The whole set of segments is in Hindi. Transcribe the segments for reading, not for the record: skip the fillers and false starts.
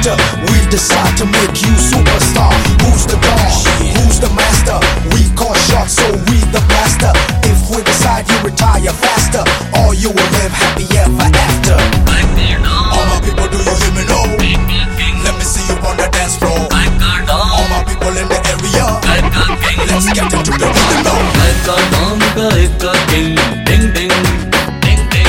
after we decide to make you superstar. Who's the boss? Who's the master? We call shots, so we the blaster. If we decide you retire faster, or you will live happy ever after. All my people, do you hear me now? Let me see you on the dance floor. All my people in the area, let's get into the rhythm now. King, ding ding, ding ding.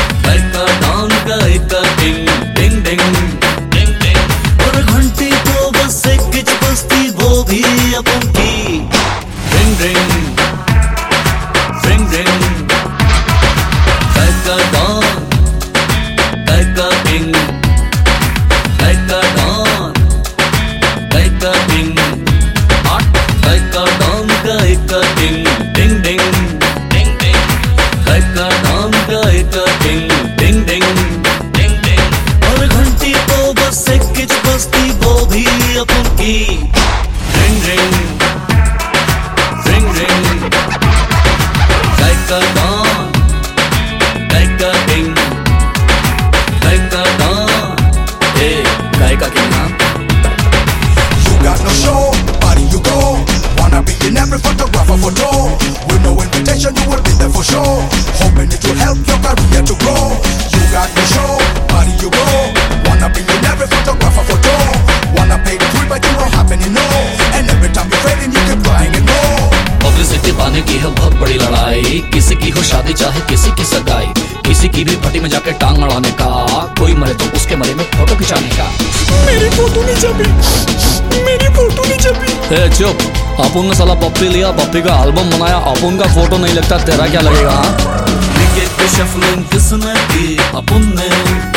King, ding ding, ding ding. और घंटी तो बस एक किच बस्ती वो भी अपन की. Ring ring, ring ring. Kaika dawn, kaika king, kaika dawn, kaika king. Kaika dawn, kaika king, ding ding, ding ding. Kaika dawn, kaika king, ding ding, ding ding. और घंटी तो बस एक किच बस्ती वो भी अपन की. Ring ring, ring ring. Kaika dawn, kaika king, kaika dawn. Hey, kaika king, huh? You got no show, party you go. Wanna be in every photographer photo. With no invitation, you will be there for sure. Hoping it will help your career to grow. You got no show, party you go. Wanna be in every photographer photo. Wanna pay the free, but you won't happen, you know. And every time you're fading, you keep crying and go. Publicity पाने की है बहुत बड़ी लड़ाई. किसी की हो शादी चाहे किसी की सगाई. किसी की भी भट्टी में जाके टांग अड़ाने का. कोई मरे तो उसके मरे में फोटो खिंचाने का. मेरी फोटो नहीं छपी, मेरी फोटो नहीं छपी. ए चुप. अपन ने साला पप्पी लिया, पप्पी का एल्बम बनाया. अपन का फोटो नहीं लगता, तेरा क्या लगेगा? क्रिकेट पे शफलिंग किसने की? अपन ने.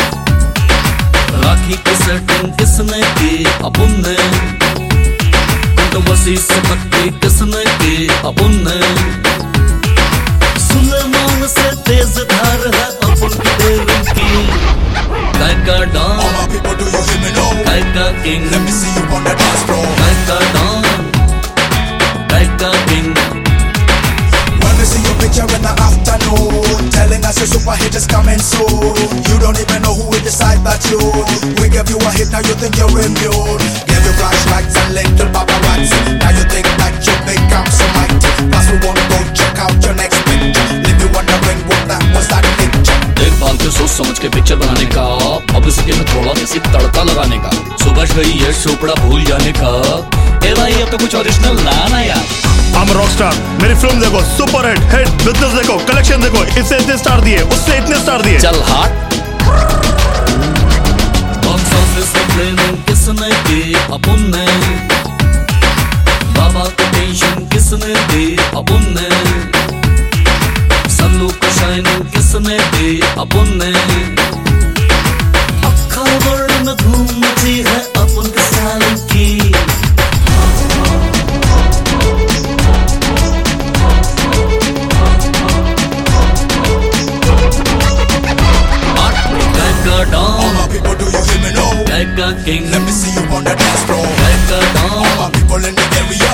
राखी की सेटिंग किसने की? अपन ने. कंट्रोवर्सी से पट्टी किसने की? अपन ने. सुलेमान से तेज धार है अपन की दिल की. Kaika dawn, All my people, do you hear me now? Kaika king, Let me see you on the dance floor. Kaika dawn, Kaika king. When we see your picture in the afternoon, telling us your super hit is coming soon. You don't even know who will decide that you. We give you a hit, now you think you're immune. Give you flashlights and little paparazzi. Now you think that you think I'm so mighty. Plus we wanna go check out your next picture. Leave you wondering what that was that picture. देखभाल के सोच समझ के पिक्चर बनाने का. पब्लिसिटी में थोड़ा देसी तड़का लगाने का. सुबह गई ये चोपड़ा भूल जाने का. ए भाई अब तो कुछ ओरिजिनल लाना यार. I'm a rockstar. मेरी फिल्म देखो, सुपर हिट, बिजनेस देखो, कलेक्शन देखो. इससे इतने स्टार दिए, उससे इतने स्टार दिए. चल हट. बॉक्स ऑफिस में प्लानिंग किसने की? अपन ने. बाबा को टेंशन किसने दी? अपन ने. सल्लू को शाइनिंग किसने दी? अपन ने. अक्खा वर्ल्ड में धूम मची है अपन के साल की. Kaika dawn, All my people, do you hear me now? Kaika king, Let me see you on the dance floor. Kaika dawn. All my people in the area,